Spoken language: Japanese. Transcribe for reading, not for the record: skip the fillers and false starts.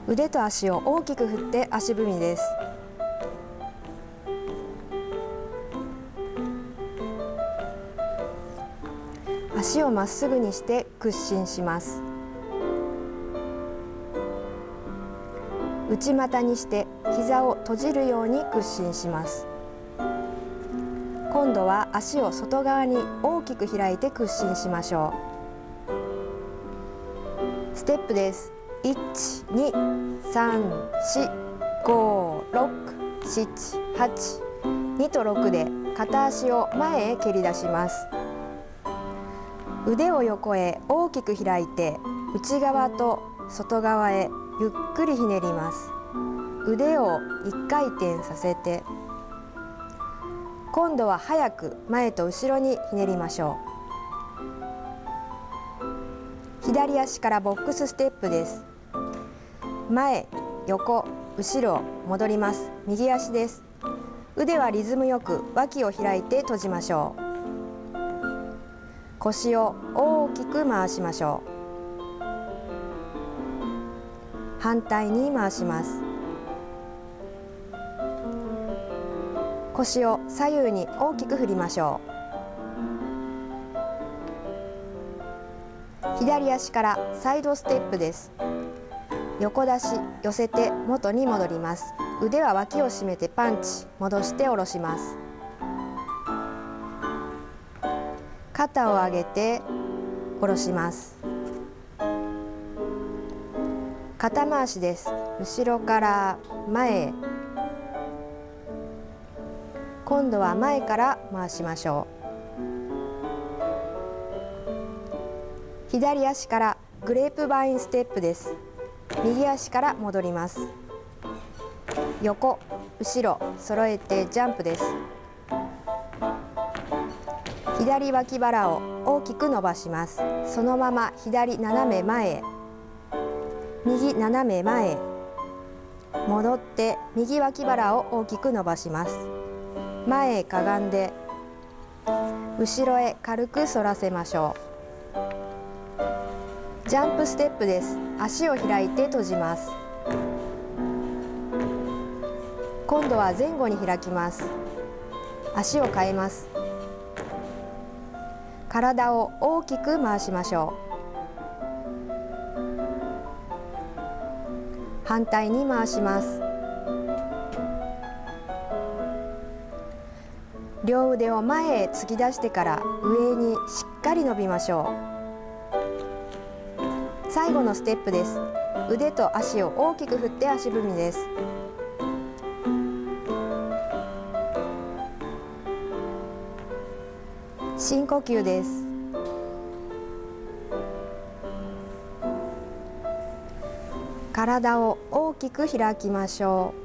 腕と足を大きく振って足踏みです。足をまっすぐにして屈伸します。内股にして膝を閉じるように屈伸します。今度は足を外側に大きく開いて屈伸しましょう。ステップです。1、2、3、4、5、6、7、8、2と6で片足を前へ蹴り出します。腕を横へ大きく開いて内側と外側へゆっくりひねります。腕を1回転させて、今度は早く前と後ろにひねりましょう。左足からボックスステップです。前、横、後ろ戻ります。右足です。腕はリズムよく脇を開いて閉じましょう。腰を大きく回しましょう。反対に回します。腰を左右に大きく振りましょう。左足からサイドステップです。横出し、寄せて元に戻ります。腕は脇を締めてパンチ、戻して下ろします。肩を上げて下ろします。肩回しです。後ろから前へ。今度は前から回しましょう。左足からグレープバインステップです。右足から戻ります。横、後ろ揃えてジャンプです。左脇腹を大きく伸ばします。そのまま左斜め前へ、右斜め前へ戻って右脇腹を大きく伸ばします。前へかがんで後ろへ軽く反らせましょう。ジャンプステップです。足を開いて閉じます。今度は前後に開きます。足を変えます。体を大きく回しましょう。反対に回します。両腕を前へ突き出してから上にしっかり伸びましょう。最後のステップです。腕と足を大きく振って足踏みです。深呼吸です。体を大きく開きましょう。